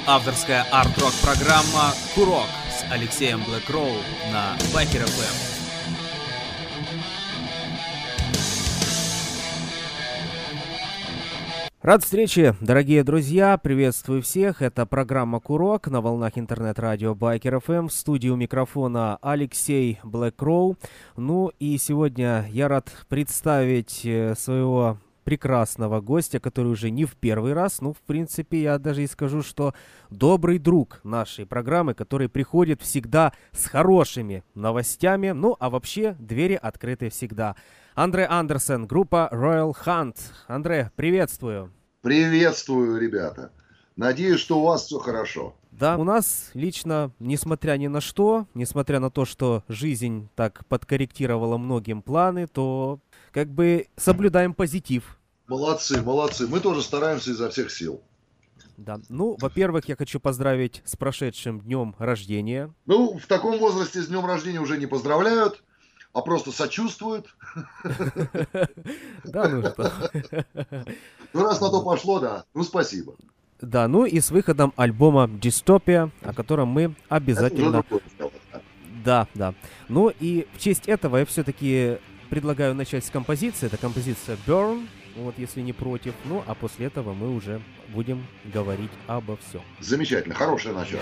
Авторская арт-рок программа «Курок» с Алексеем Блэкроу на Biker FM. Рад встрече, дорогие друзья, приветствую всех. Это программа «Курок» на волнах интернет-радио Biker FM. В студии у микрофона Алексей Блэкроу. Ну и сегодня я рад представить своего прекрасного гостя, который уже не в первый раз, ну, в принципе, я даже и скажу, что добрый друг нашей программы, который приходит всегда с хорошими новостями, ну, а вообще двери открыты всегда. Андре Андерсен, группа Royal Hunt. Андре, приветствую. Приветствую, ребята. Надеюсь, что у вас все хорошо. Да, у нас лично, несмотря ни на что, несмотря на то, что жизнь так подкорректировала многим планы, то как бы соблюдаем позитив. Молодцы, молодцы. Мы тоже стараемся изо всех сил. Да. Ну, во-первых, я хочу поздравить с прошедшим днем рождения. Ну, в таком возрасте с днем рождения уже не поздравляют, а просто сочувствуют. Да, ну что. Ну, раз на то пошло, да. Ну, спасибо. Да, ну и с выходом альбома «Дистопия», о котором мы обязательно... Да, да. Ну и в честь этого я все-таки предлагаю начать с композиции. Это композиция «Burn», вот если не против. Ну, а после этого мы уже будем говорить обо всем. Замечательно, хорошее начало.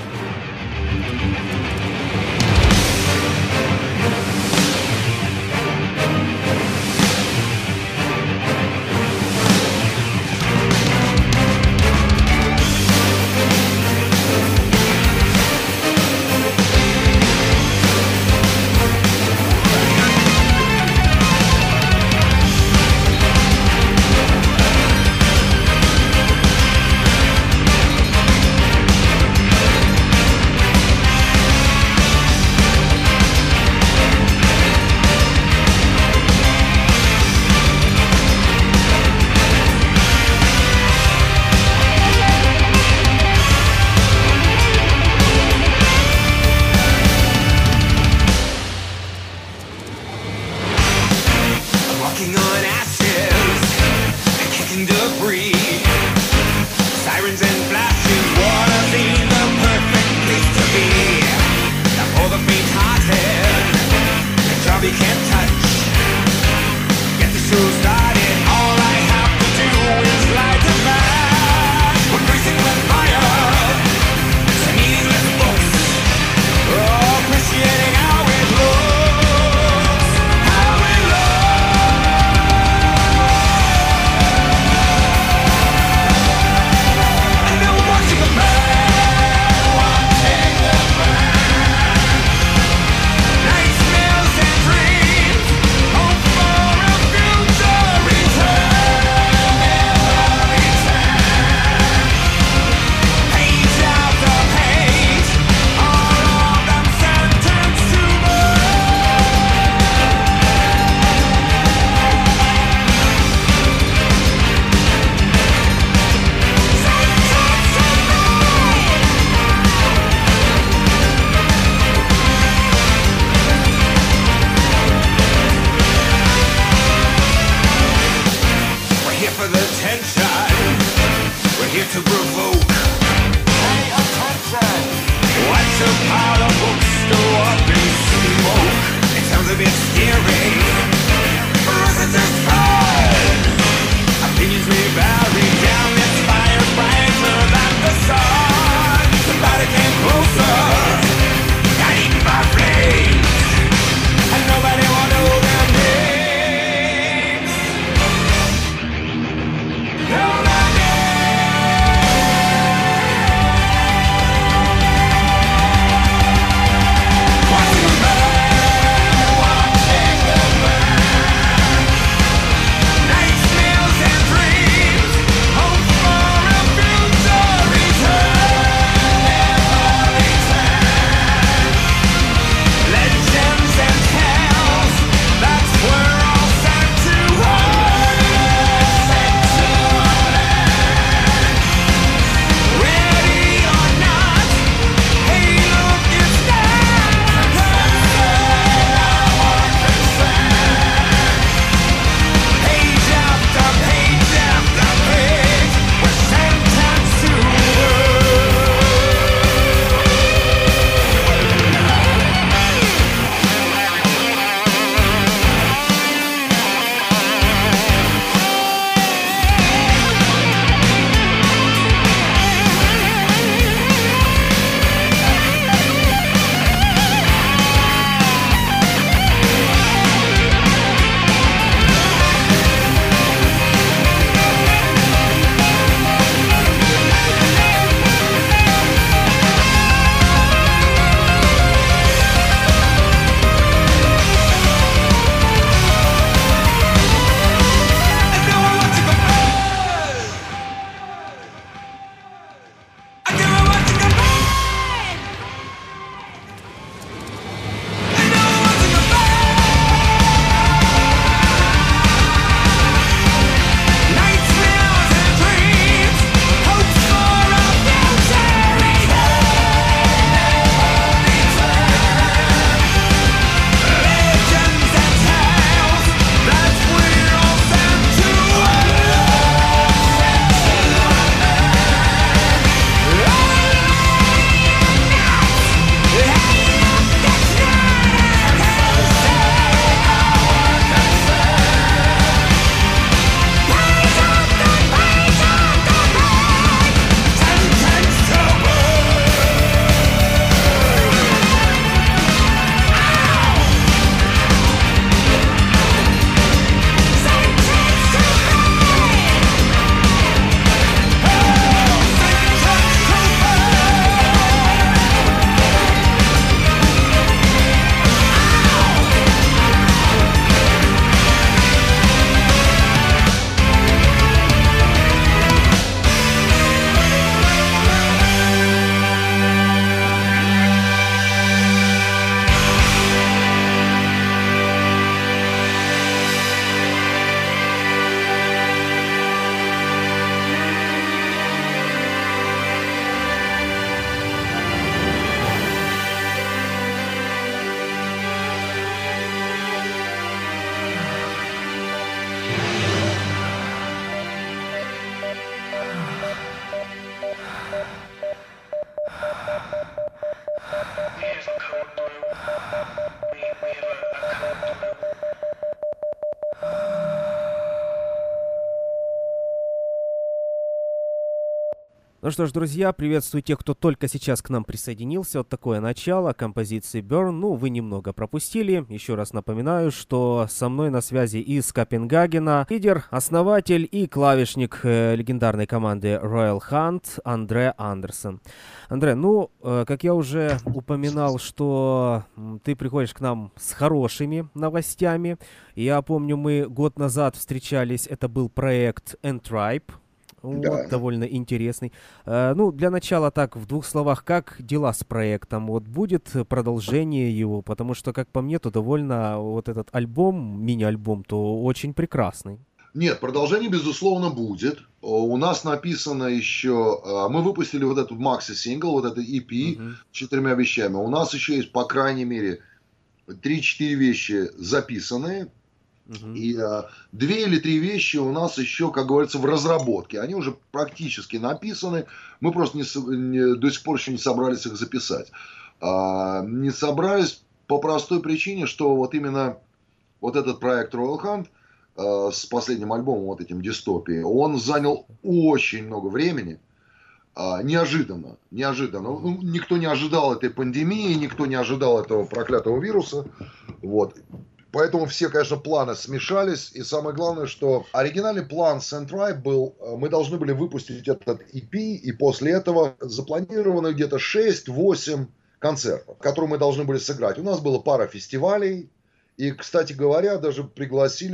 Ну что ж, друзья, приветствую тех, кто только сейчас к нам присоединился. Вот такое начало композиции Burn. Ну, вы немного пропустили. Еще раз напоминаю, что со мной на связи из Копенгагена лидер, основатель и клавишник легендарной команды Royal Hunt Андре Андерсон. Андре, как я уже упоминал, что ты приходишь к нам с хорошими новостями. Я помню, мы год назад встречались, это был проект N-Tribe. Вот, Да. довольно интересный. Для начала так, в двух словах, как дела с проектом? Вот будет продолжение его? Потому что, как по мне, то довольно вот этот альбом, мини-альбом, то очень прекрасный. Нет, продолжение, безусловно, будет. У нас написано еще... Мы выпустили вот этот макси-сингл, вот это EP с 4 вещами. У нас еще есть, по крайней мере, 3-4 вещи записанные. И 2 или 3 вещи у нас еще, как говорится, в разработке. Они уже практически написаны. Мы просто до сих пор еще не собрались их записать. Не собрались по простой причине, что вот именно вот этот проект Royal Hunt с последним альбомом, вот этим «Дистопии», он занял очень много времени. Неожиданно. Ну, никто не ожидал этой пандемии, никто не ожидал этого проклятого вируса. Вот. Поэтому все, конечно, планы смешались. И самое главное, что оригинальный план N-Tribe был, мы должны были выпустить этот EP, и после этого запланировано где-то 6-8 концертов, которые мы должны были сыграть. У нас было пара фестивалей. И, кстати говоря, даже приглашали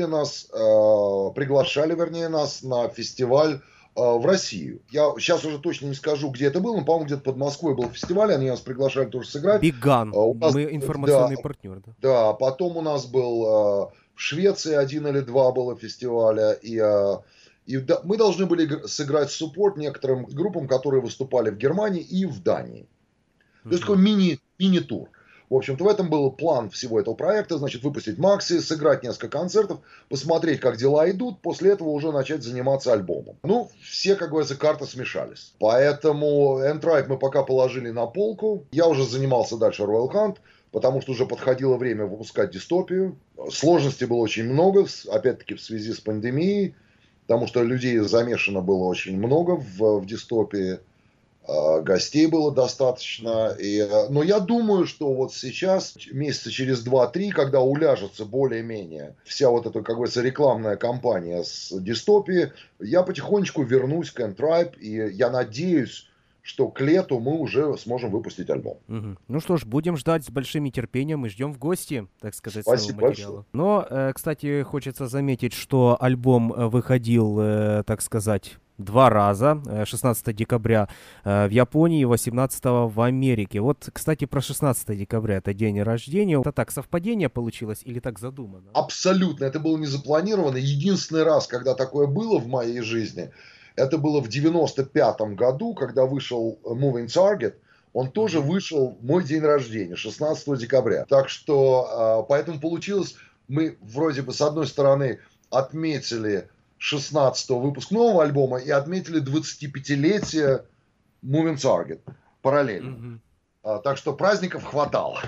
нас на фестиваль в Россию. Я сейчас уже точно не скажу, где это было, но, по-моему, где-то под Москвой был фестиваль, они нас приглашали тоже сыграть. Big Gun, мы информационный партнер. Да, потом у нас был в Швеции 1 или 2 было фестиваля, и мы должны были сыграть суппорт некоторым группам, которые выступали в Германии и в Дании. То есть такой мини-тур. В общем-то, в этом был план всего этого проекта, значит, выпустить макси, сыграть несколько концертов, посмотреть, как дела идут, после этого уже начать заниматься альбомом. Ну, все, как говорится, карты смешались. Поэтому N-Tribe мы пока положили на полку. Я уже занимался дальше Royal Hunt, потому что уже подходило время выпускать «Дистопию». Сложностей было очень много, опять-таки в связи с пандемией, потому что людей замешано было очень много в «Дистопии». Гостей было достаточно. Но я думаю, что вот сейчас, месяца через 2-3, когда уляжется более-менее вся вот эта, как говорится, рекламная кампания с «Дистопией», я потихонечку вернусь к N-Tribe, и я надеюсь, что к лету мы уже сможем выпустить альбом. Ну что ж, будем ждать с большим нетерпением и ждем в гости, так сказать, Спасибо своего материала. Но, кстати, хочется заметить, что альбом выходил, так сказать, 2 раза. 16 декабря в Японии, 18 в Америке. Вот, кстати, про 16 декабря, это день рождения. Это так, совпадение получилось или так задумано? Абсолютно, это было не запланировано. Единственный раз, когда такое было в моей жизни, это было в 95-м году, когда вышел Moving Target. Он тоже вышел в мой день рождения, 16 декабря. Так что, поэтому получилось, мы вроде бы с одной стороны отметили 16-го выпуск нового альбома и отметили 25-летие Moving Target параллельно. Так что праздников хватало.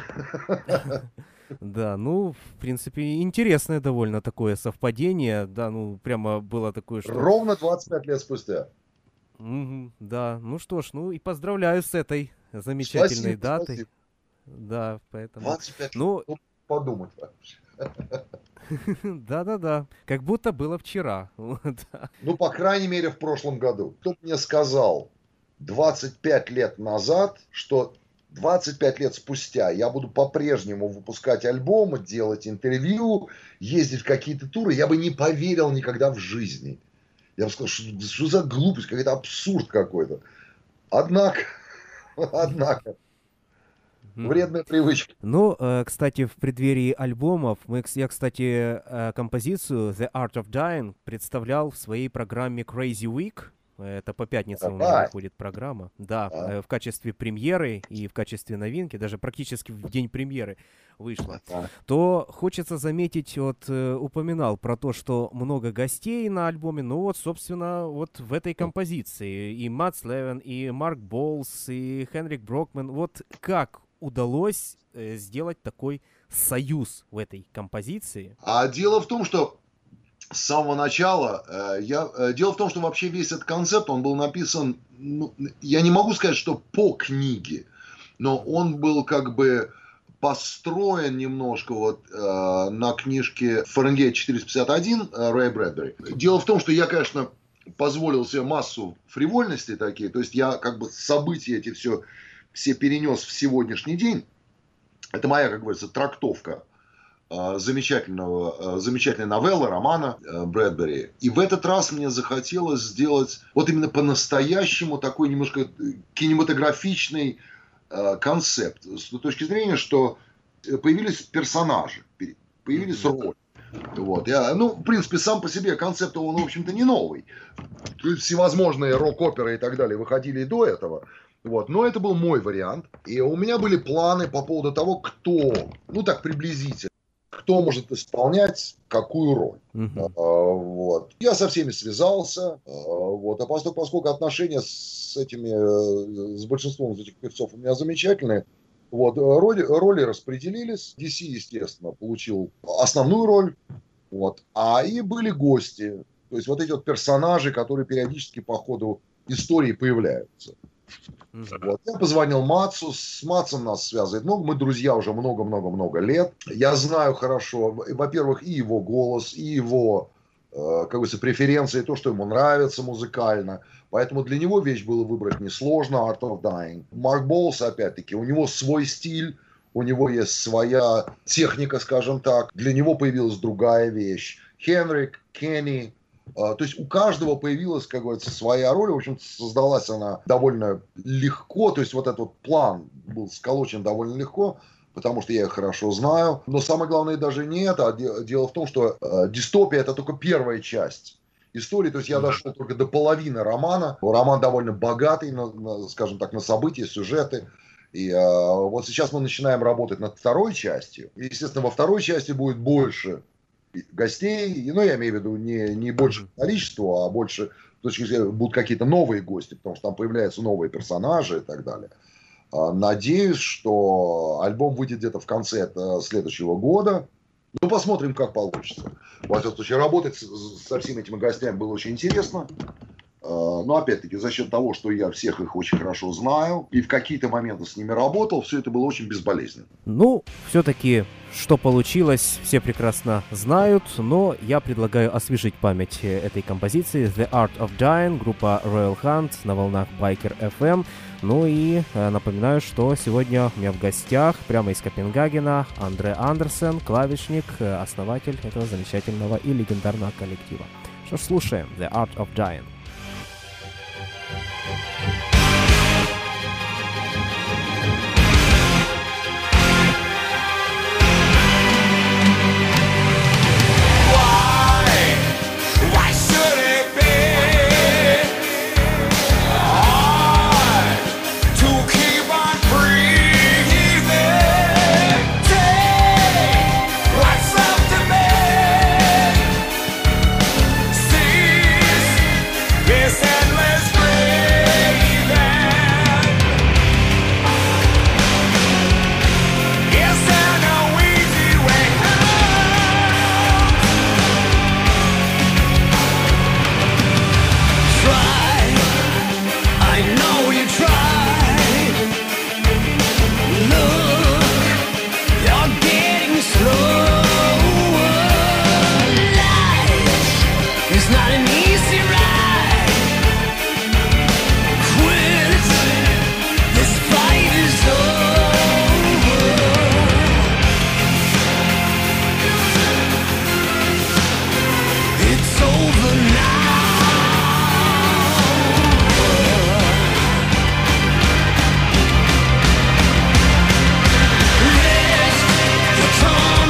Да, в принципе, интересное довольно такое совпадение. Да, прямо было такое, что... Ровно 25 лет спустя. Да, ну что ж, и поздравляю с этой замечательной датой. Спасибо. Да, поэтому... 25 лет, подумать вообще. Да, как будто было вчера. Ну, по крайней мере, в прошлом году. Кто мне сказал 25 лет назад, что 25 лет спустя я буду по-прежнему выпускать альбомы, делать интервью, ездить в какие-то туры, я бы не поверил никогда в жизни. Я бы сказал, что за глупость, какой-то абсурд какой-то. Однако, вредная привычка. Кстати, в преддверии альбомов, я, кстати, композицию The Art of Dying представлял в своей программе Crazy Week. Это по пятницам у меня выходит программа. Да, в качестве премьеры и в качестве новинки, даже практически в день премьеры вышла. То хочется заметить, упоминал про то, что много гостей на альбоме, собственно, в этой композиции. И Мат Слевен, и Марк Болс, и Хенрик Брокман. Вот как удалось сделать такой союз в этой композиции? А дело в том, что с самого начала. Дело в том, что вообще весь этот концепт, он был написан, я не могу сказать, что по книге, но он был как бы построен немножко на книжке «Фаренгейт 451» Рэя Брэдбери. Дело в том, что я, конечно, позволил себе массу фривольностей такие, то есть я как бы события эти все перенес в сегодняшний день. Это моя, как говорится, трактовка замечательной новеллы, романа Брэдбери. И в этот раз мне захотелось сделать вот именно по-настоящему такой немножко кинематографичный концепт. С точки зрения, что появились персонажи, появились роли. В принципе, сам по себе концепт, он, в общем-то, не новый. Всевозможные рок-оперы и так далее выходили и до этого. Но это был мой вариант. И у меня были планы по поводу того, кто, так приблизительно, кто может исполнять какую роль. Я со всеми связался. Поскольку отношения с большинством из этих певцов у меня замечательные, роли распределились. DC, естественно, получил основную роль. И были гости. То есть эти персонажи, которые периодически по ходу истории появляются. Я позвонил Мацу, с Мацем нас связывает много, мы друзья уже много-много-много лет. Я знаю хорошо, во-первых, и его голос, и его, как говорится, преференции, то, что ему нравится музыкально. Поэтому для него вещь было выбрать несложно, Art of Dying. Марк Боулс, опять-таки, у него свой стиль, у него есть своя техника, скажем так. Для него появилась другая вещь. Хенрик, Кенни. То есть у каждого появилась, как говорится, своя роль. В общем, создалась она довольно легко. То есть этот план был сколочен довольно легко, потому что я их хорошо знаю. Но самое главное даже не это. Дело в том, что дистопия – это только первая часть истории. То есть я дошел только до половины романа. Роман довольно богатый, скажем так, на события, сюжеты. И сейчас мы начинаем работать над второй частью. И, естественно, во второй части будет больше гостей, я имею в виду не больше количества, а больше, будут какие-то новые гости, потому что там появляются новые персонажи и так далее. Надеюсь, что альбом выйдет где-то в конце следующего года. Посмотрим, как получится. Во всяком случае, работать со всеми этими гостями было очень интересно. Но опять-таки, за счет того, что я всех их очень хорошо знаю и в какие-то моменты с ними работал, все это было очень безболезненно. Все-таки, что получилось, все прекрасно знают, но я предлагаю освежить память этой композиции. The Art of Dying, группа Royal Hunt на волнах Biker FM. И напоминаю, что сегодня у меня в гостях, прямо из Копенгагена, Андре Андерсен, клавишник, основатель этого замечательного и легендарного коллектива. Что ж, слушаем The Art of Dying.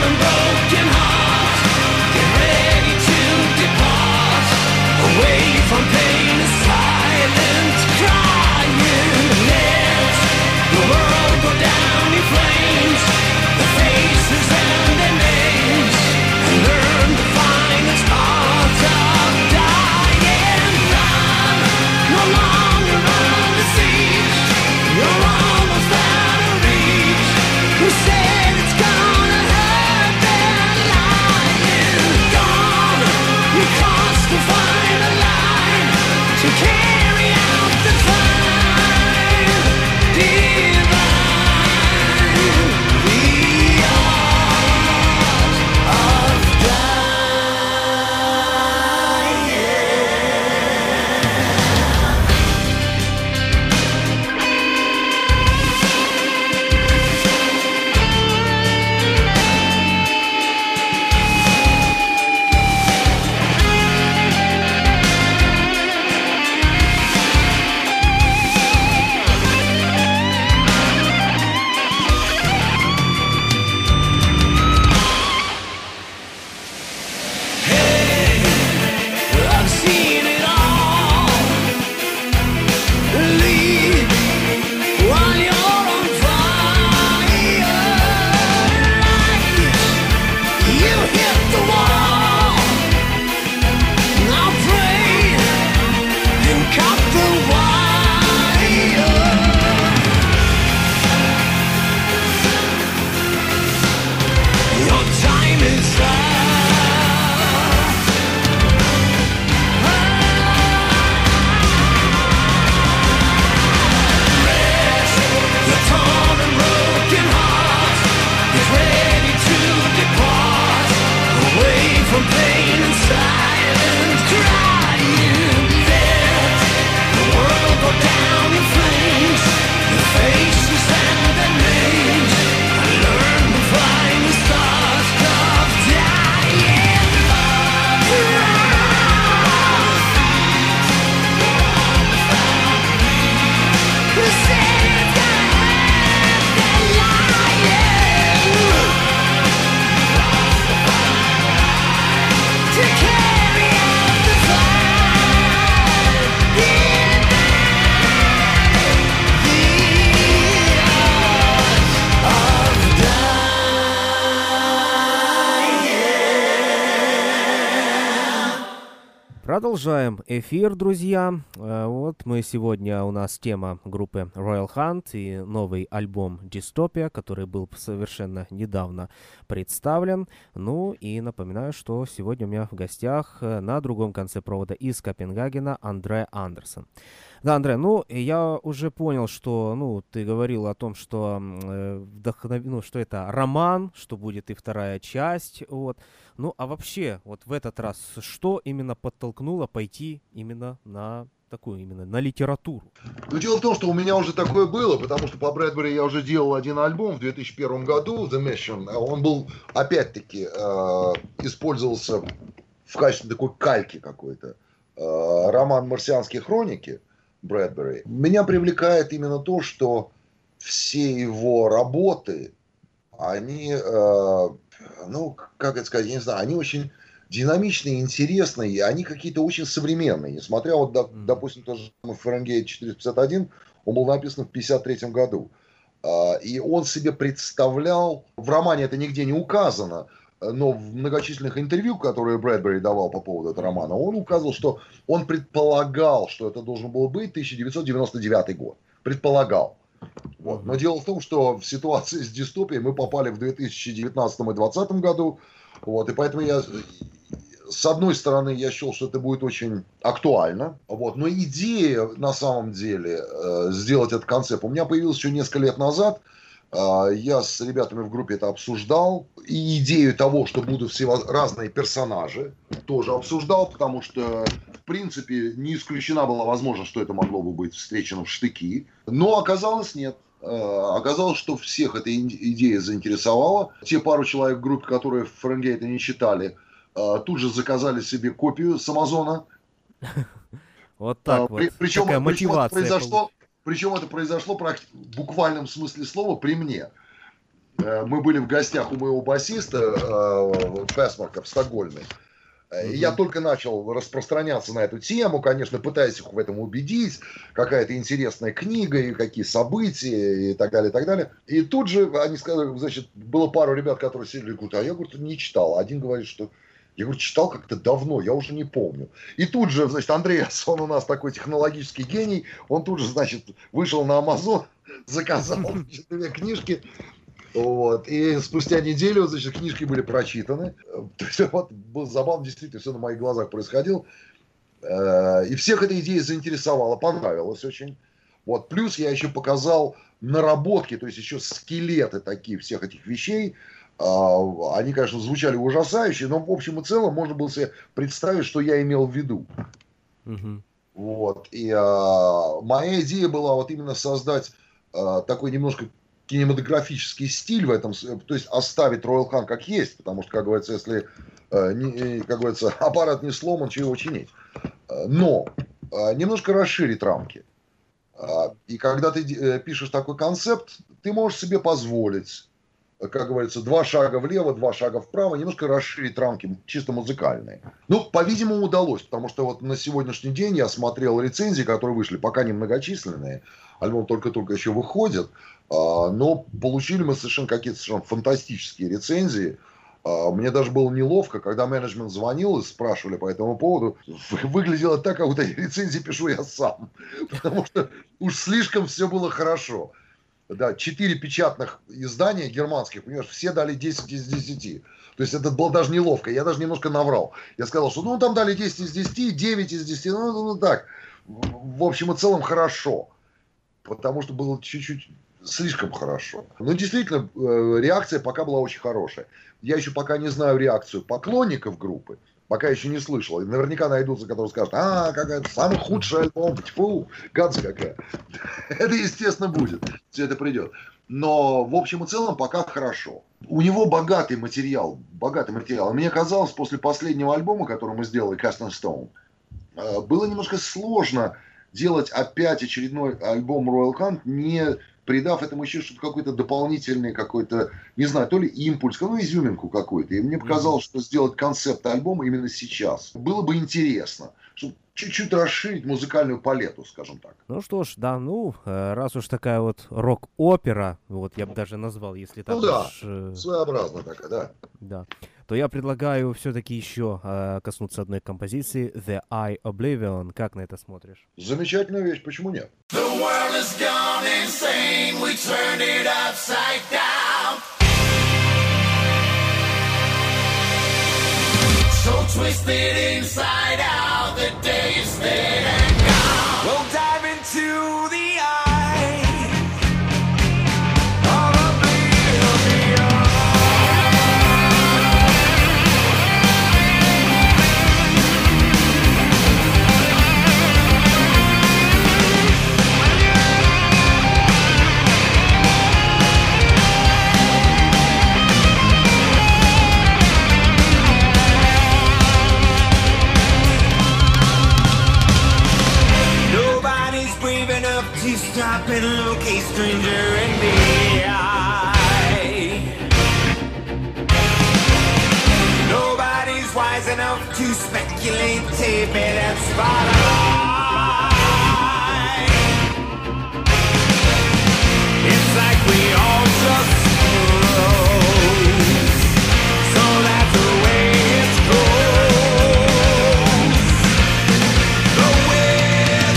Away from Продолжаем эфир, друзья. Вот мы сегодня, у нас тема группы Royal Hunt и новый альбом Dystopia, который был совершенно недавно представлен. Ну и напоминаю, что сегодня у меня в гостях на другом конце провода из Копенгагена Андре Андерсон. Да, Андре, ну, я уже понял, что, ну, ты говорил о том, что, что это роман, что будет и вторая часть, вот. Ну, а вообще, вот в этот раз, что именно подтолкнуло пойти именно на такую, именно на литературу? Ну, дело в том, что у меня уже такое было, потому что по Брэдбери я уже делал один альбом в 2001 году, The Mission. Он был, опять-таки, использовался в качестве такой кальки какой-то. Роман «Марсианские хроники» Брэдбери. Меня привлекает именно то, что все его работы, они, ну, как это сказать, я не знаю, они очень динамичные, интересные, и они какие-то очень современные. Несмотря, вот, допустим, тот же Фаренгейт 451, он был написан в 1953 году. И он себе представлял, в романе это нигде не указано, но в многочисленных интервью, которые Брэдбери давал по поводу этого романа, он указывал, что он предполагал, что это должен был быть 1999 год. Предполагал. Вот. Но дело в том, что в ситуации с дистопией мы попали в 2019 и 2020 году. Вот. И поэтому я, с одной стороны, я счел, что это будет очень актуально. Вот. Но идея, на самом деле, сделать этот концепт у меня появилась еще несколько лет назад. Я с ребятами в группе это обсуждал. И идею того, что будут все разные персонажи, тоже обсуждал, потому что, в принципе, не исключена была возможность, что это могло бы быть встречено в штыки. Но оказалось нет. Оказалось, что всех эта идея заинтересовала. Те пару человек в группе, которые Фаренгейта не читали, тут же заказали себе копию с Амазона. Вот так вот. Такая мотивация. Причем это произошло в буквальном смысле слова при мне. Мы были в гостях у моего басиста Фесмарка в Стокгольме. И я только начал распространяться на эту тему, конечно, пытаясь их в этом убедить, какая-то интересная книга, и какие события, и так далее, и так далее. И тут же они сказали, значит, было пару ребят, которые сидели и говорят, а я, говорит, не читал. Один говорит, что я, говорю, читал как-то давно, я уже не помню. И тут же, значит, Андреас, он у нас такой технологический гений, он тут же, значит, вышел на Амазон, заказал 2 книжки. Вот. И спустя неделю, значит, книжки были прочитаны. То есть, вот, было забавно, действительно, все на моих глазах происходило. И всех эта идея заинтересовала, понравилась очень. Вот. Плюс я еще показал наработки, то есть еще скелеты такие всех этих вещей. Они, конечно, звучали ужасающе, но в общем и целом можно было себе представить, что я имел в виду. Вот. И моя идея была вот именно создать такой немножко кинематографический стиль в этом, то есть оставить Royal Hunt как есть, потому что, как говорится, если, как говорится, аппарат не сломан, чего его чинить. Но немножко расширить рамки. И когда ты пишешь такой концепт, ты можешь себе позволить, как говорится, 2 шага влево, 2 шага вправо, немножко расширить рамки чисто музыкальные. Ну, по-видимому, удалось, потому что вот на сегодняшний день я смотрел рецензии, которые вышли, пока не многочисленные, альбом только-только еще выходит, но получили мы совершенно какие-то совершенно фантастические рецензии. Мне даже было неловко, когда менеджмент звонил и спрашивали по этому поводу. Выглядело так, как будто рецензии пишу я сам, потому что уж слишком все было хорошо. Да, 4 печатных издания германских, понимаешь, все дали 10 из 10. То есть это было даже неловко, я даже немножко наврал. Я сказал, что там дали 10 из 10, 9 из 10, ну так. В общем и целом хорошо. Потому что было чуть-чуть слишком хорошо. Но действительно, реакция пока была очень хорошая. Я еще пока не знаю реакцию поклонников группы. Пока еще не слышал. И наверняка найдутся, которые скажут, какая-то самый худший альбом, фу, гадость какая. Это, естественно, будет. Все это придет. Но, в общем и целом, пока хорошо. У него богатый материал. Мне казалось, после последнего альбома, который мы сделали, Cast in Stone, было немножко сложно делать опять очередной альбом Royal Hunt, не придав этому еще что-то какой-то дополнительный, какой-то, не знаю, то ли импульс, изюминку какую-то. И мне показалось, что сделать концепт альбома именно сейчас было бы интересно, чтобы чуть-чуть расширить музыкальную палету, скажем так. Ну что ж, да, раз уж такая вот рок-опера, вот я бы даже назвал, если так своеобразно такая, да. Да. То я предлагаю все-таки еще коснуться одной композиции The Eye Oblivion. Как на это смотришь? Замечательная вещь, почему нет? The world has gone insane, we turned it upside down. So twisted inside out, the day is dead and gone. We'll dive into the eye of oblivion. To stop and look a stranger in the eye. Nobody's wise enough to speculate, tape it and spot a lie. It's like we all just froze, so that's the way it goes. The way it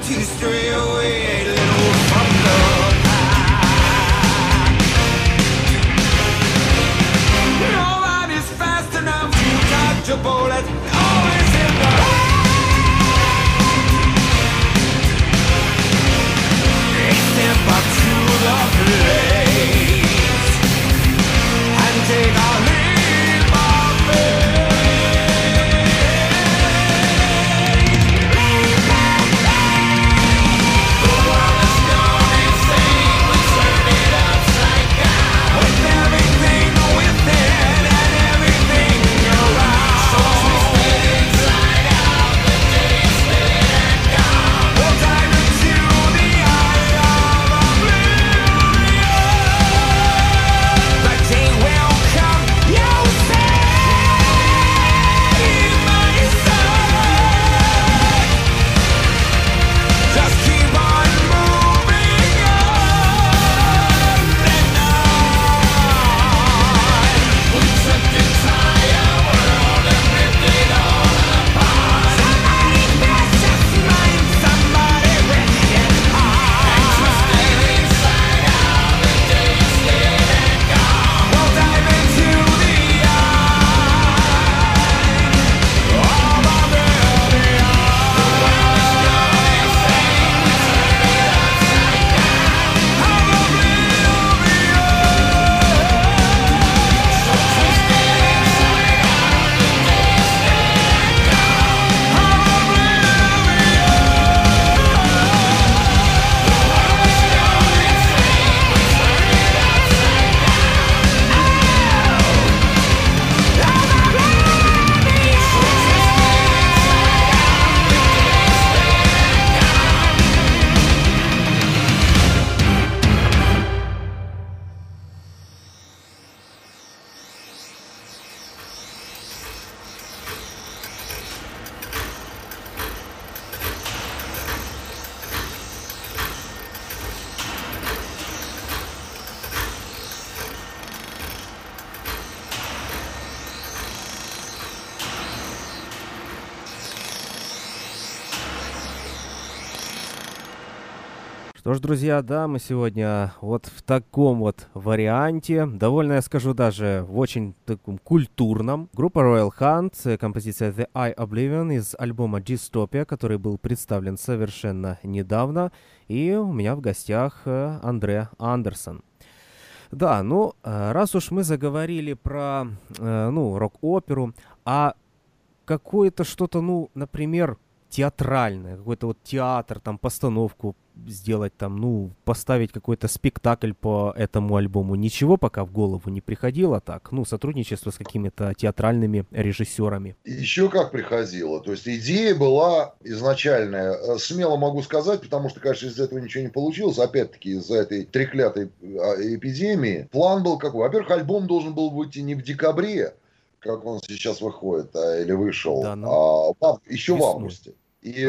to stray away a little from the pack. Nobody's fast enough to dodge a bullet, always in the step up to the place and take a leap of faith. The world is gone insane, we turn it upside down. With everything within and everything around. So twisted inside out, the days spin and gone. We'll dive into the eye of oblivion. The day will come, you save my son. Just keep on moving on and on. We took the entire world and ripped it all apart. Somebody precious mind, somebody rich and hard. And twisted inside out, the days spin and gone. We'll dive into the eye of oblivion. The world is gone insane, we turn it upside down. So twisted inside out, the days spin and Что ж, друзья, да, мы сегодня вот в таком вот варианте, довольно, я скажу, даже в очень таком культурном. Группа Royal Hunt, композиция The Eye Oblivion из альбома Dystopia, который был представлен совершенно недавно. И у меня в гостях Андре Андерсон. Да, ну, раз уж мы заговорили про, рок-оперу, а какое-то что-то, например, театральное, какой-то вот театр, там, постановку сделать, там, поставить какой-то спектакль по этому альбому. Ничего пока в голову не приходило так? Сотрудничество с какими-то театральными режиссерами. Еще как приходило. То есть идея была изначальная. Смело могу сказать, потому что, конечно, из этого ничего не получилось. Опять-таки, из-за этой треклятой эпидемии. План был какой? Во-первых, альбом должен был выйти не в декабре, как он сейчас выходит, или вышел, Да, еще в августе. И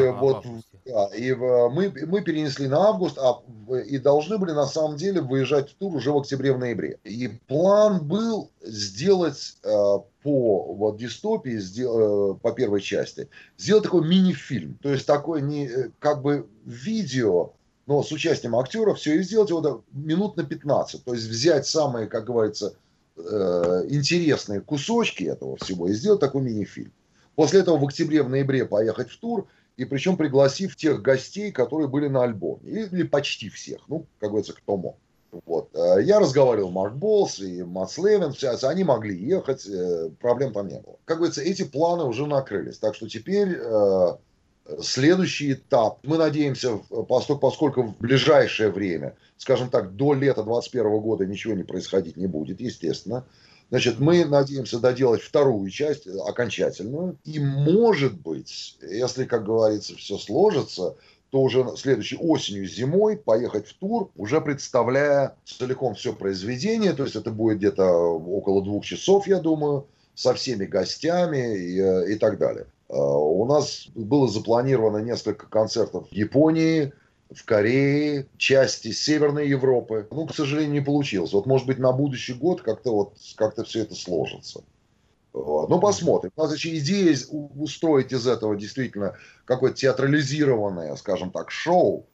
мы перенесли на август, и должны были на самом деле выезжать в тур уже в октябре, в ноябре. И план был сделать по дистопии, по первой части, сделать такой мини-фильм. То есть такой как бы видео, но с участием актеров, все, и сделать его минут на 15. То есть взять самые, как говорится, интересные кусочки этого всего и сделать такой мини-фильм. После этого в октябре, в ноябре поехать в тур, и причем пригласив тех гостей, которые были на альбоме. Или почти всех, как говорится, кто мог. Вот. Я разговаривал с Марк Болс и Матс Левин, они могли ехать, проблем там не было. Как говорится, эти планы уже накрылись. Так что теперь следующий этап. Мы надеемся, поскольку в ближайшее время, скажем так, до лета 2021 года ничего не происходить не будет, естественно. Значит, мы надеемся доделать вторую часть, окончательную. И, может быть, если, как говорится, все сложится, то уже следующей осенью, зимой поехать в тур, уже представляя целиком все произведение. То есть это будет где-то около 2 часов, я думаю, со всеми гостями и так далее. У нас было запланировано несколько концертов в Японии, в Корее, части Северной Европы. К сожалению, не получилось. Вот, может быть, на будущий год как-то все это сложится. Вот. Ну, посмотрим. У нас еще идея устроить из этого действительно какое-то театрализированное, скажем так, шоу,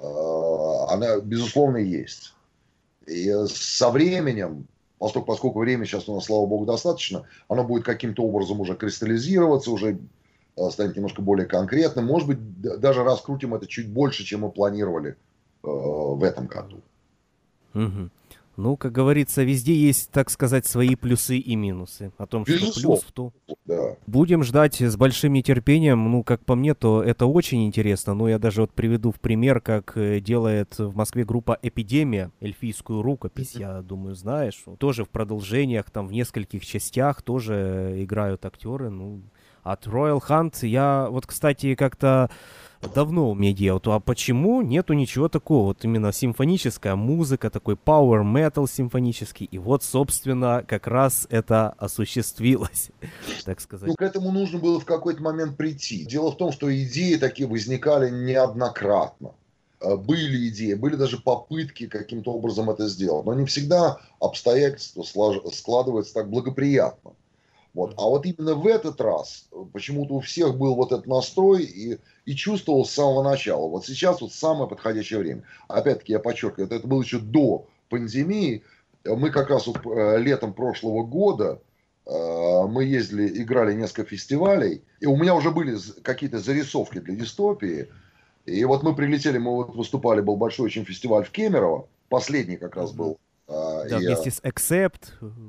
она, безусловно, есть. И со временем, поскольку времени сейчас у нас, слава богу, достаточно, оно будет каким-то образом уже кристаллизироваться, уже станет немножко более конкретным. Может быть, даже раскрутим это чуть больше, чем мы планировали в этом году. Мгм. Ну, как говорится, везде есть, так сказать, свои плюсы и минусы. О том, что Безусловно. плюс в том. Да. Будем ждать с большим нетерпением. Ну, как по мне, то это очень интересно. Ну, я даже вот приведу в пример, как делает в Москве группа «Эпидемия», эльфийскую рукопись, я думаю, знаешь. Тоже в продолжениях, там, в нескольких частях тоже играют актеры. Ну, от Royal Hunt я вот, кстати, как-то давно у меня делал. А почему нету ничего такого? Вот именно симфоническая музыка, такой power metal симфонический. И вот, собственно, как раз это осуществилось, так сказать. Ну, к этому нужно было в какой-то момент прийти. Дело в том, что идеи такие возникали неоднократно. Были идеи, были даже попытки каким-то образом это сделать. Но не всегда обстоятельства складываются так благоприятно. Вот. А вот именно в этот раз почему-то у всех был вот этот настрой и чувствовал с самого начала. Вот сейчас вот самое подходящее время. Опять-таки я подчеркиваю, это было еще до пандемии. Мы как раз вот летом прошлого года мы ездили, играли несколько фестивалей. И у меня уже были какие-то зарисовки для дистопии. И вот мы прилетели, мы вот выступали, был большой очень фестиваль в Кемерово. Последний как раз был. Да, вместе с Accept.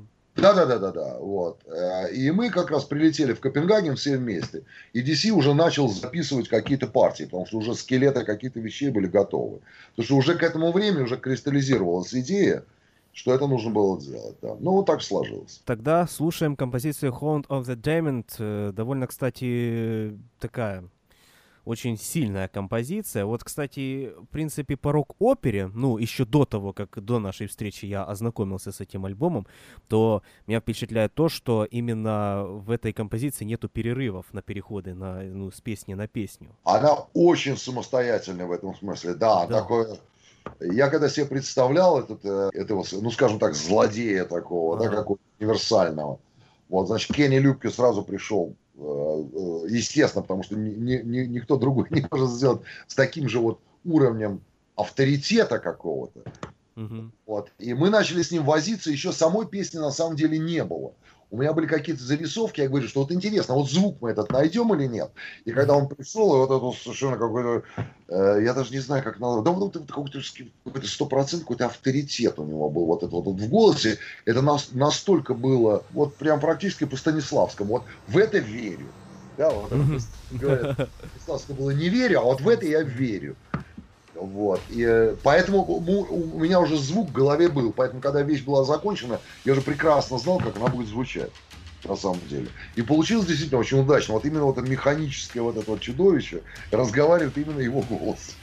Да. Вот. И мы как раз прилетели в Копенгаген все вместе. И DC уже начал записывать какие-то партии, потому что уже скелеты каких-то вещей были готовы. Потому что уже к этому времени уже кристаллизировалась идея, что это нужно было сделать. Да. Ну, вот так сложилось. Тогда слушаем композицию Hound of the Damned. Довольно, кстати, такая очень сильная композиция. Вот, кстати, в принципе, по рок-опере, ну, еще до того, как до нашей встречи я ознакомился с этим альбомом, то меня впечатляет то, что именно в этой композиции нету перерывов на переходы с песни на песню. Она очень самостоятельная в этом смысле. Да. Такое... Я когда себе представлял этого, ну, скажем так, злодея такого, да, какого-то универсального, вот, значит, Кенни Любке сразу пришел, естественно, потому что никто другой не может сделать с таким же вот уровнем авторитета какого-то. Вот. И мы начали с ним возиться, еще самой песни на самом деле не было. У меня были какие-то зарисовки, я говорю, что вот интересно, вот звук мы этот найдем или нет? И когда он пришел, и вот это совершенно какой-то, я даже не знаю, как назвать, да вот какой-то 100% какой-то авторитет у него был вот это вот в голосе. Это настолько было, вот прям практически по Станиславскому. Вот в это верю. Да, вот это, Станиславскому было не верю, а вот в это я верю. Вот. И поэтому у меня уже звук в голове был. Поэтому, когда вещь была закончена, я уже прекрасно знал, как она будет звучать. На самом деле. И получилось действительно очень удачно. Вот именно вот это механическое вот это вот чудовище разговаривает именно его голос.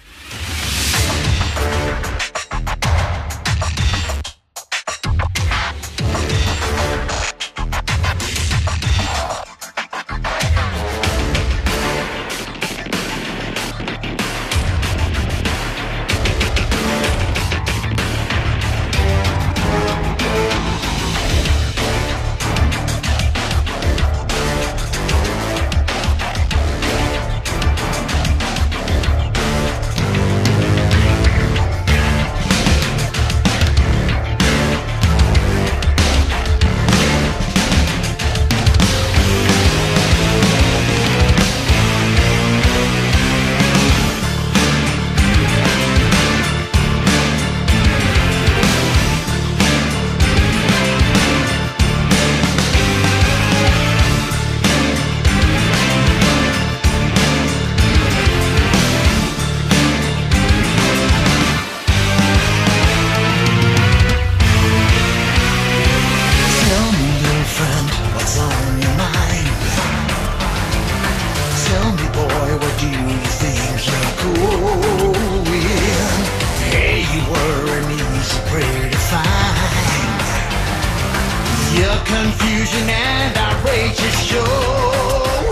Confusion and outrageous show.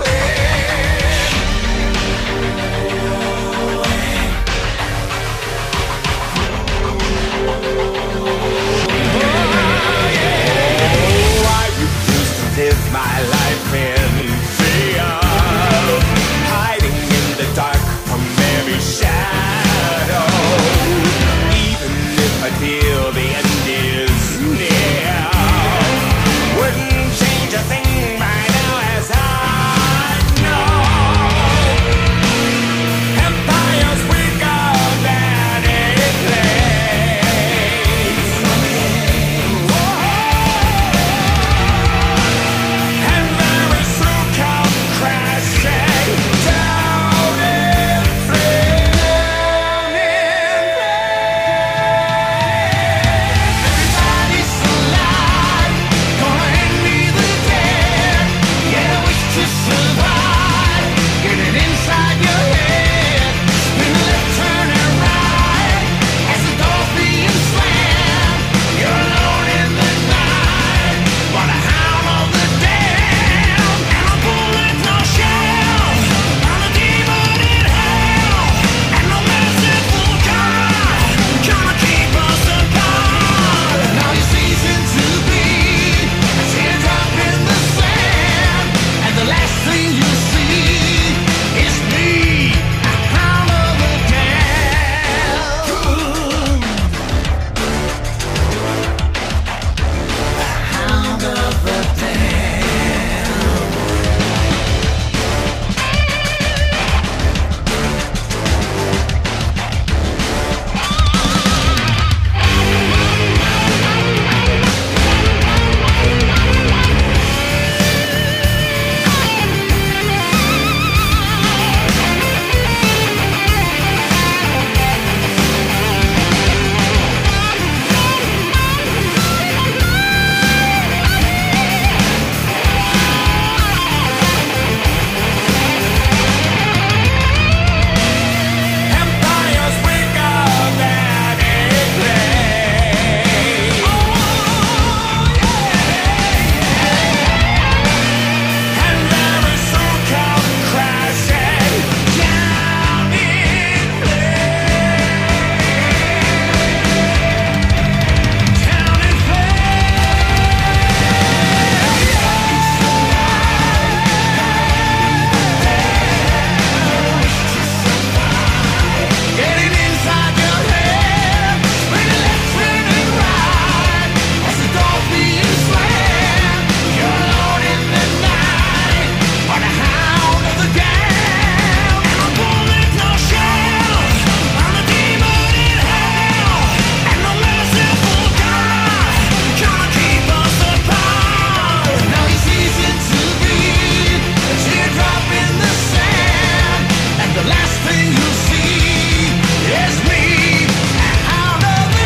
I refuse to live my life in fear, hiding in the dark from every shadow. Even if I feel the end is near, wouldn't change a thing by now, as I know. Empires weaker than any place, and very soon come crashing down in flames. Everybody's alive, gonna hand me the dead. Yeah, wish to survive, get it inside your head. Spin left, turn and right, as the door's being slammed. You're alone in the night, but a hound of the damned. And a bullet, no shell, I'm a demon in hell, and no merciful God gonna keep us apart. Now you're ceasing to be a teardrop in the sand, and the last thing you see is me, a hound of the damned. A hound of the damned. Empires weaker than any place, and very soon come crashing down in flames. Down in getting inside your head, spinning left, spinning right, as the door's being slammed. You're alone in the night, but a hound of the damned. And a bullet, no shell, I'm a demon in hell, and no merciful God gonna keep us apart. Now he's ceasing to be a teardrop in the sand, and the last thing you see is me, a hound of the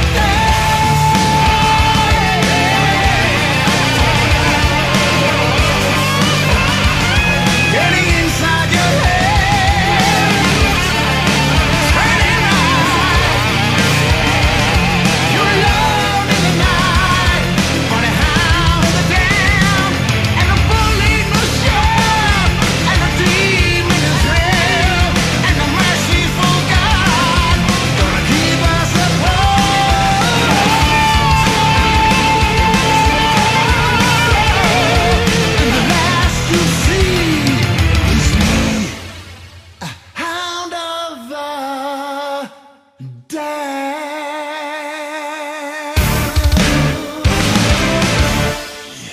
damned. Getting inside your head, spinning right. You're alone in the night, but a hound of the damned, and a bullet must shove, and a demon is real, and a merciful God gonna keep us apart. And the last you see is me, a hound of the damned.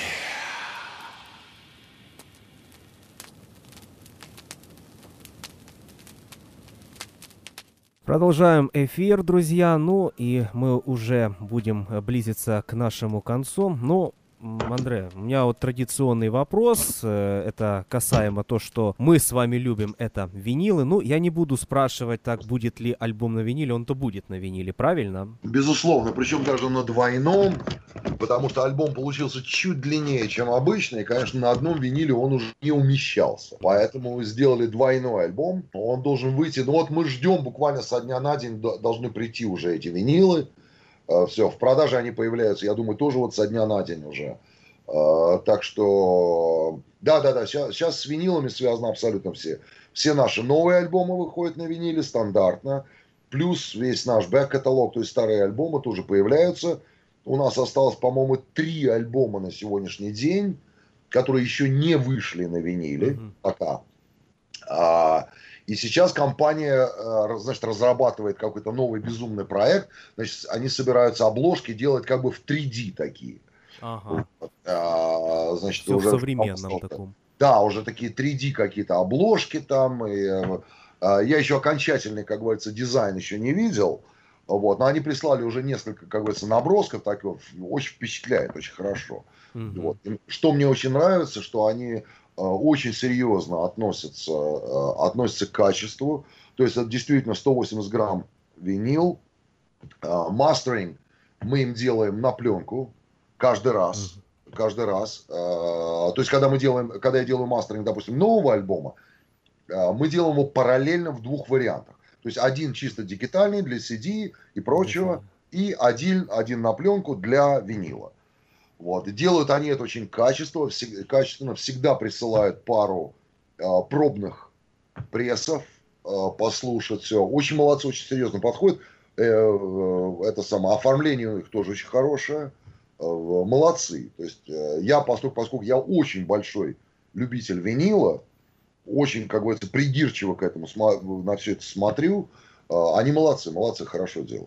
Продолжаем эфир, друзья. Ну и мы уже будем близиться к нашему концу. Ну, Андре, у меня вот традиционный вопрос. Это касаемо то, что мы с вами любим, это винилы. Ну, я не буду спрашивать, так будет ли альбом на виниле. Он-то будет на виниле, правильно? Безусловно, причем даже на двойном, потому что альбом получился чуть длиннее, чем обычно, и, конечно, на одном виниле он уже не умещался. Поэтому мы сделали двойной альбом, он должен выйти, ну вот мы ждем буквально со дня на день, должны прийти уже эти винилы. Все, в продаже они появляются, я думаю, тоже вот со дня на день уже. Так что, да, сейчас с винилами связаны абсолютно все. Все наши новые альбомы выходят на виниле стандартно, плюс весь наш бэк-каталог, то есть старые альбомы тоже появляются. У нас осталось, по-моему, 3 альбома на сегодняшний день, которые еще не вышли на виниле пока. И сейчас компания, значит, разрабатывает какой-то новый безумный проект. Значит, они собираются обложки делать как бы в 3D такие. Ага. Значит, Все в уже современном таком. да, уже такие 3D какие-то обложки там. И, я еще окончательный, как говорится, дизайн еще не видел. Вот, но они прислали уже несколько, как говорится, набросков, так очень впечатляет, очень хорошо. Вот. И что мне очень нравится, что они очень серьезно относятся к качеству. То есть это действительно 180 грамм винил. Мастеринг мы им делаем на пленку каждый раз. Каждый раз. То есть когда я делаю мастеринг, допустим, нового альбома, мы делаем его параллельно в двух вариантах. То есть один чисто дигитальный для CD и прочего, и один на пленку для винила. Вот. И делают они это очень качественно, всегда присылают пару пробных прессов послушать все. Очень молодцы, очень серьезно подходит. Это самое оформление у них тоже очень хорошее. Молодцы. То есть я, поскольку я очень большой любитель винила, очень, как говорится, придирчиво к этому на все это смотрю. Они молодцы, хорошо делают.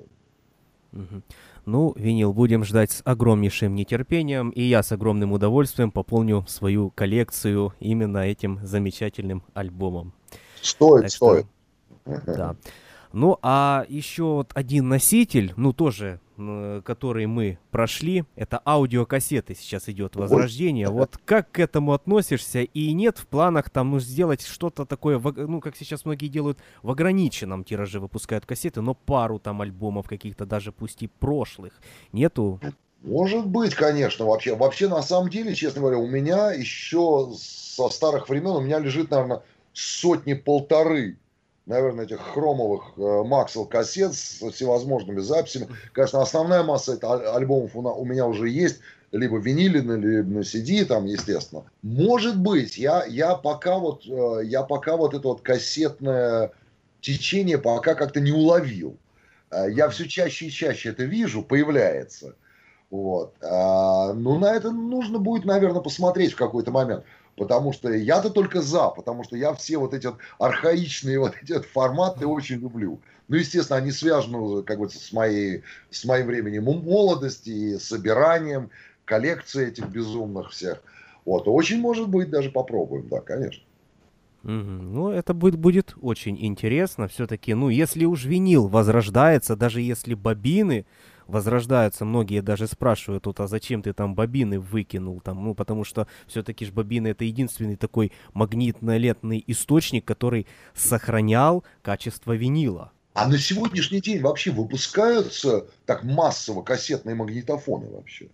Ну, винил будем ждать с огромнейшим нетерпением, и я с огромным удовольствием пополню свою коллекцию именно этим замечательным альбомом. Стоит. Да. Ну, а еще вот один носитель, ну, тоже, который мы прошли, это аудиокассеты, сейчас идет возрождение. Вот как к этому относишься? И нет в планах там, ну, сделать что-то такое, ну, как сейчас многие делают, в ограниченном тираже выпускают кассеты, но пару там альбомов каких-то, даже пусть и прошлых, нету? Может быть, конечно, вообще. Вообще, на самом деле, честно говоря, у меня еще со старых времен, у меня лежит, наверное, 100-1,5, наверное, этих хромовых Maxell кассет с всевозможными записями. Конечно, основная масса альбомов у меня уже есть, либо виниле, либо на CD, там, естественно. Может быть, я пока вот это вот кассетное течение пока как-то не уловил. Я все чаще и чаще это вижу, появляется. Вот. Ну, на это нужно будет, наверное, посмотреть в какой-то момент. Потому что я-то только за, потому что я все вот эти вот архаичные вот эти вот форматы очень люблю. Ну, естественно, они связаны, как бы, с моим временем молодости, и собиранием, коллекцией этих безумных всех. Вот, очень может быть, даже попробуем, да, конечно. Ну, это будет очень интересно все-таки. Ну, если уж винил возрождается, даже если бобины возрождаются, многие даже спрашивают тут, а зачем ты там бобины выкинул там, ну, потому что все-таки ж бобины это единственный такой магнитно-лентный источник, который сохранял качество винила. А на сегодняшний день вообще выпускаются так массово кассетные магнитофоны вообще?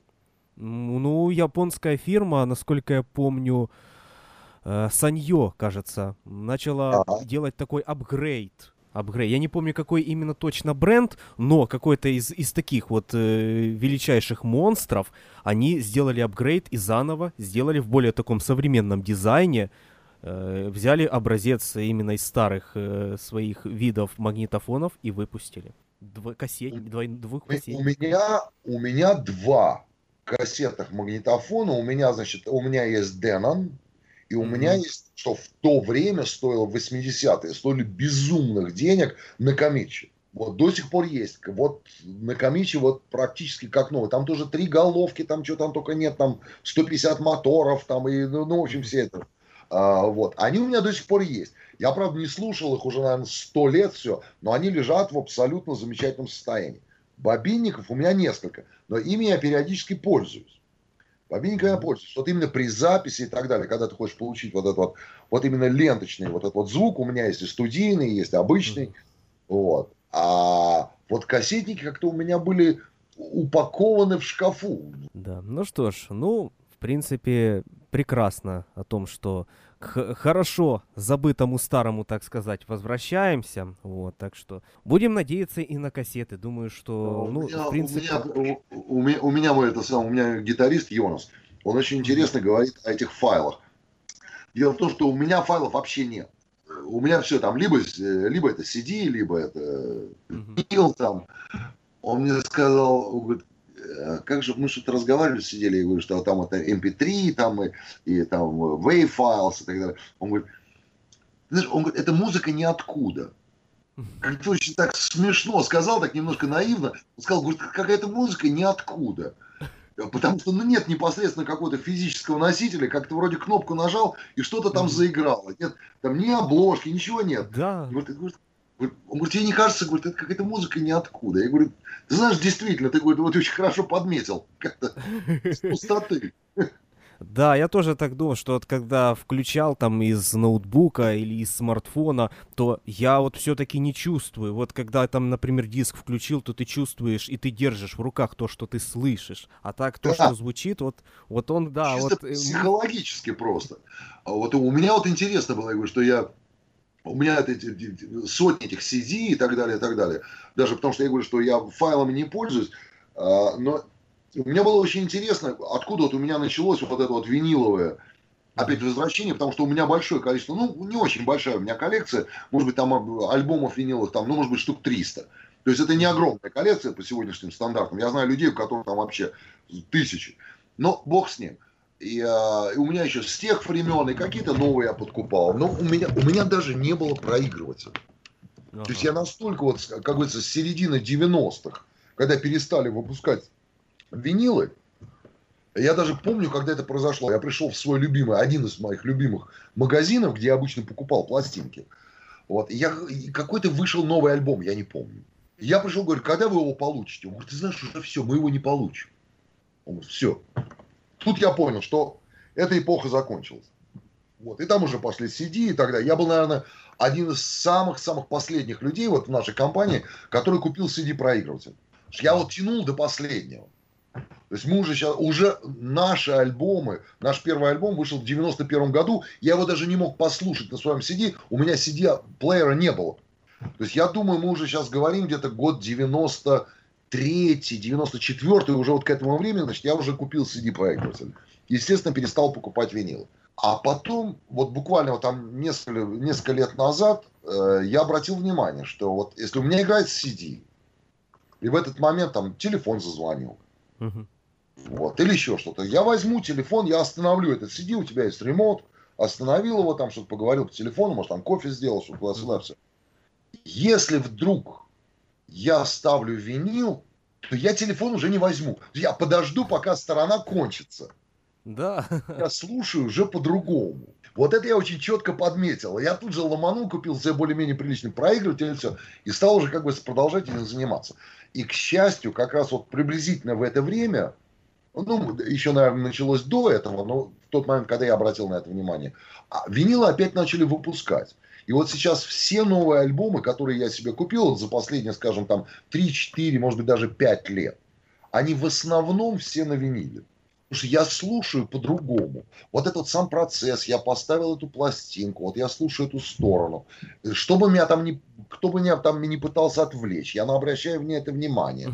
Ну, японская фирма, насколько я помню, Саньё, кажется, начала делать такой апгрейд. Я не помню, какой именно точно бренд, но какой-то из таких вот величайших монстров, они сделали апгрейд и заново сделали в более таком современном дизайне. Взяли образец именно из старых своих видов магнитофонов и выпустили. Двух кассет. У меня два кассетных магнитофона. У меня есть Denon. И у меня есть, что в то время стоило, в 80-е, стоили безумных денег Накамичи. Вот до сих пор есть. Вот Накамичи вот практически как новый. Там тоже 3 головки, там что там только нет, там 150 моторов, там и, ну, в общем, все это. Вот. Они у меня до сих пор есть. Я, правда, не слушал их уже, наверное, 100 лет все, но они лежат в абсолютно замечательном состоянии. Бобинников у меня несколько, но ими я периодически пользуюсь. Бобинниками я пользуюсь. Вот именно при записи и так далее, когда ты хочешь получить вот этот вот именно ленточный вот этот вот звук, у меня есть и студийный, есть обычный. Вот. А вот кассетники как-то у меня были упакованы в шкафу. Да, ну что ж, ну, в принципе, прекрасно о том, что к хорошо забытому старому, так сказать, возвращаемся. Вот, так что будем надеяться и на кассеты. Думаю, что, ну, в принципе... У меня гитарист Йонас, он очень интересно говорит о этих файлах. Дело в том, что у меня файлов вообще нет. У меня все там, либо это CD, либо это винил там. Он мне сказал, говорит, как же мы что-то разговаривали, сидели, я говорю, что там это MP3, там и там Wave Files и так далее. Он говорит, знаешь, он говорит, эта музыка ниоткуда. Как-то очень так смешно сказал, так немножко наивно. Он сказал, говорит, какая-то музыка ниоткуда. Потому что нет непосредственно какого-то физического носителя, как ты вроде кнопку нажал, и что-то там заиграло. Нет, там ни обложки, ничего нет. Да. Он говорит, тебе не кажется, говорит, это какая-то музыка ниоткуда. Я говорю, ты знаешь, действительно, ты, говорит, вот очень хорошо подметил. Как-то с пустоты. Да, я тоже так думал, что вот когда включал там из ноутбука или из смартфона, то я вот все-таки не чувствую. Вот когда там, например, диск включил, то ты чувствуешь и ты держишь в руках то, что ты слышишь. А так то, что звучит, вот он, да. Чисто вот психологически просто. Вот у меня вот интересно было, я говорю, что у меня сотни этих CD и так далее, и так далее. Даже потому что я говорю, что я файлами не пользуюсь, но мне было очень интересно, откуда вот у меня началось вот это вот виниловое опять возвращение, потому что у меня большое количество, ну, не очень большая у меня коллекция, может быть, там альбомов виниловых, там, ну, может быть, штук 300. То есть это не огромная коллекция по сегодняшним стандартам. Я знаю людей, у которых там вообще тысячи. Но бог с ним. И у меня еще с тех времен и какие-то новые я подкупал. Но у меня даже не было проигрывателя. То есть я настолько вот, как говорится, с середины 90-х, когда перестали выпускать винилы, я даже помню, когда это произошло. Я пришел в свой любимый, один из моих любимых магазинов, где я обычно покупал пластинки. Вот, и какой-то вышел новый альбом, я не помню. Я пришел, говорю, когда вы его получите? Он говорит, ты знаешь, уже все, мы его не получим. Он говорит, все. Тут я понял, что эта эпоха закончилась. Вот, и там уже пошли CD и так далее. Я был, наверное, один из самых-самых последних людей вот в нашей компании, который купил CD-проигрыватель. Я вот тянул до последнего. То есть мы уже наши альбомы, наш первый альбом вышел в 91 году, я его даже не мог послушать на своем CD, у меня CD-плеера не было. То есть я думаю, мы уже сейчас говорим где-то год 93-й, 94-й, уже вот к этому времени, значит, я уже купил CD-проигрыватель. Естественно, перестал покупать винилы. А потом, вот буквально вот там несколько лет назад, я обратил внимание, что вот если у меня играет CD, и в этот момент там телефон зазвонил, вот, или еще что-то. Я возьму телефон, я остановлю этот CD, у тебя есть ремонт, остановил его, там что-то поговорил по телефону, может там кофе сделал, что туда-сюда все. Если вдруг я ставлю винил, то я телефон уже не возьму. Я подожду, пока сторона кончится. Да. Я слушаю уже по-другому. Вот это я очень четко подметил. Я тут же ломанул, купил себе более-менее приличный проигрыватель и все. И стал уже как бы продолжать этим заниматься. И, к счастью, как раз вот приблизительно в это время, ну, еще, наверное, началось до этого, но в тот момент, когда я обратил на это внимание, винилы опять начали выпускать. И вот сейчас все новые альбомы, которые я себе купил вот за последние, скажем, там 3-4, может быть, даже 5 лет, они в основном все на виниле. Потому что я слушаю по-другому. Вот этот сам процесс, я поставил эту пластинку, вот я слушаю эту сторону. Что бы меня там кто бы меня там не пытался отвлечь, я обращаю на это внимание.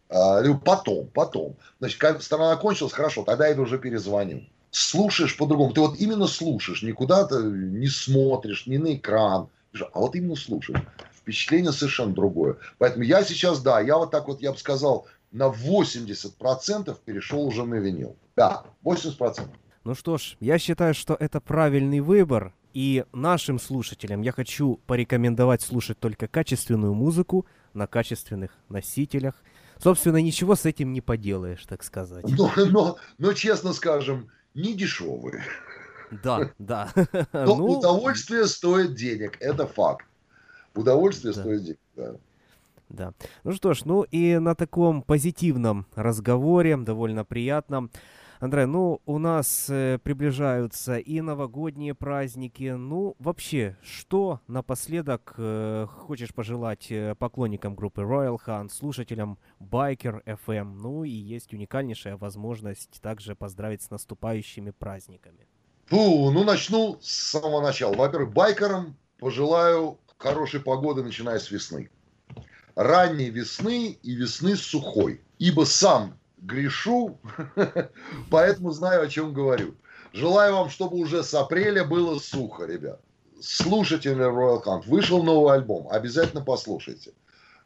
Потом. Значит, как сторона кончилась, хорошо, тогда я уже перезвоню. Слушаешь по-другому. Ты вот именно слушаешь, никуда-то не смотришь, не на экран, а вот именно слушаешь. Впечатление совершенно другое. Поэтому я сейчас, да, я вот так вот, я бы сказал, на 80% перешел уже на винил. Да, 80%. Ну что ж, я считаю, что это правильный выбор. И нашим слушателям я хочу порекомендовать слушать только качественную музыку на качественных носителях. Собственно, ничего с этим не поделаешь, так сказать. Но честно скажем, не дешевые. Да, да. Но удовольствие стоит денег, это факт. Удовольствие стоит денег, да. Да. Ну что ж, ну и на таком позитивном разговоре, довольно приятном, Андрей, ну у нас приближаются и новогодние праздники. Ну вообще, что напоследок хочешь пожелать поклонникам группы Royal Hunt, слушателям Biker FM? Ну и есть уникальнейшая возможность также поздравить с наступающими праздниками. Ну начну с самого начала. Во-первых, байкерам пожелаю хорошей погоды, начиная с весны. Ранней весны и весны сухой. Ибо сам грешу, поэтому знаю, о чем говорю. Желаю вам, чтобы уже с апреля было сухо, ребят. Слушатели Royal Hunt. Вышел новый альбом. Обязательно послушайте.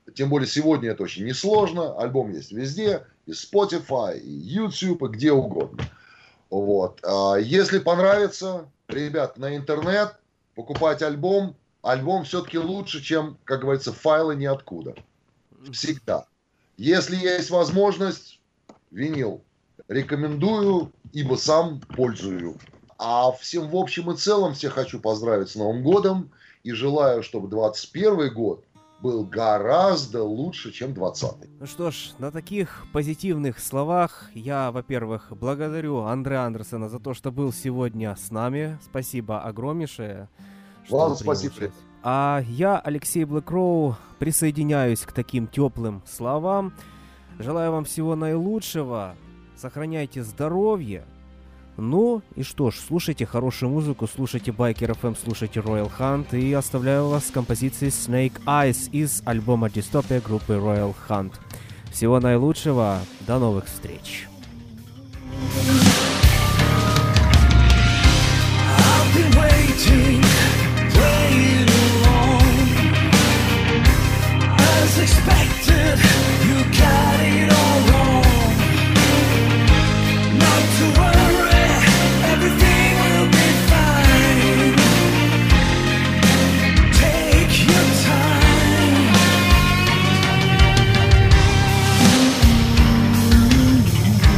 Тем более сегодня это очень несложно. Альбом есть везде. И Spotify, и YouTube, и где угодно. Вот. Если понравится, ребят, на интернет покупать альбом. Альбом все-таки лучше, чем, как говорится, файлы ниоткуда. Всегда. Если есть возможность, винил. Рекомендую, ибо сам пользую. А всем в общем и целом всех хочу поздравить с Новым годом. И желаю, чтобы 2021 год был гораздо лучше, чем 2020. Ну что ж, на таких позитивных словах я, во-первых, благодарю Андрея Андерсона за то, что был сегодня с нами. Спасибо огромнейшее. Вам спасибо. А я, Алексей Блэкроу, присоединяюсь к таким теплым словам. Желаю вам всего наилучшего. Сохраняйте здоровье. Ну и что ж, слушайте хорошую музыку, слушайте Biker FM, слушайте Royal Hunt, и оставляю вас с композицией Snake Eyes из альбома Dystopia группы Royal Hunt. Всего наилучшего, до новых встреч! I've been waiting, playing alone. As expected, you got it all wrong. Not to worry, everything will be fine. Take your time.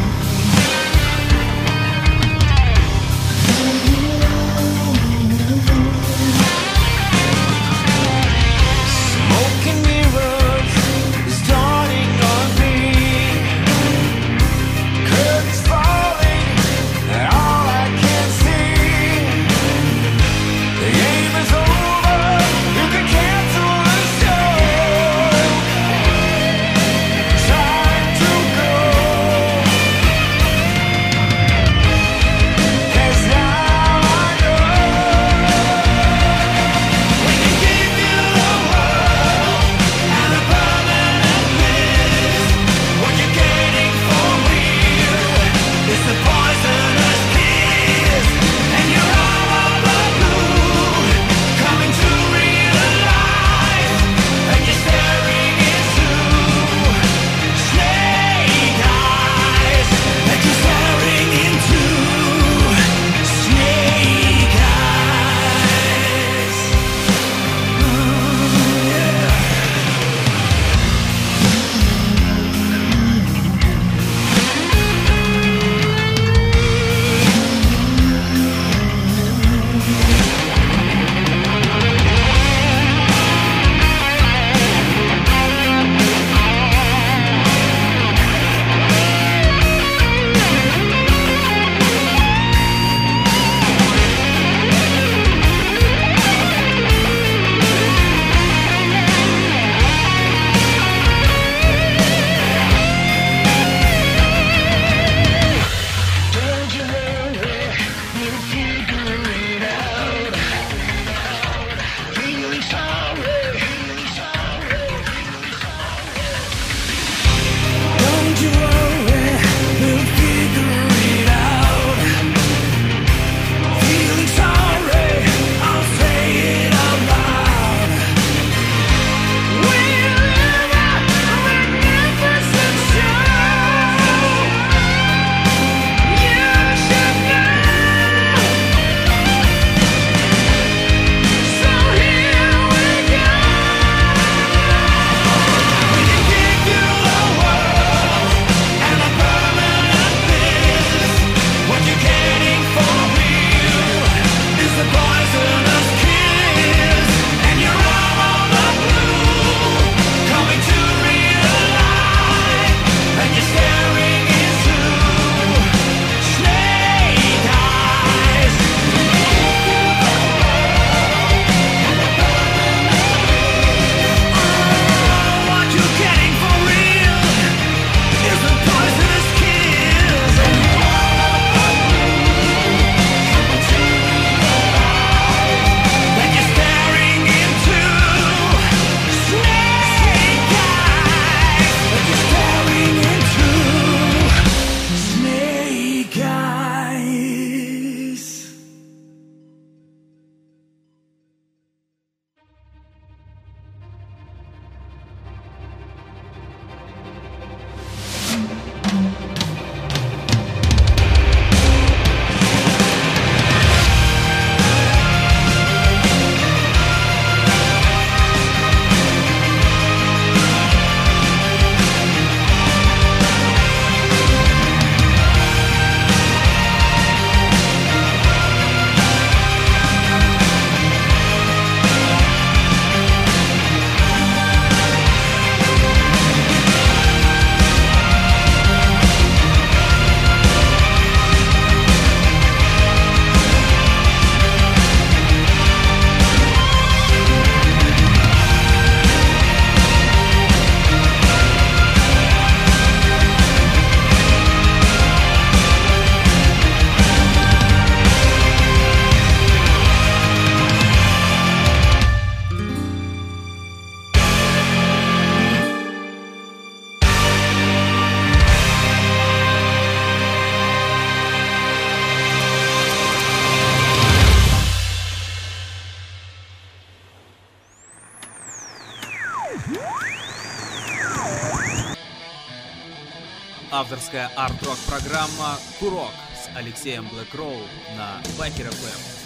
Авторская арт-рок программа «Курок» с Алексеем Блэкроу на Biker FM.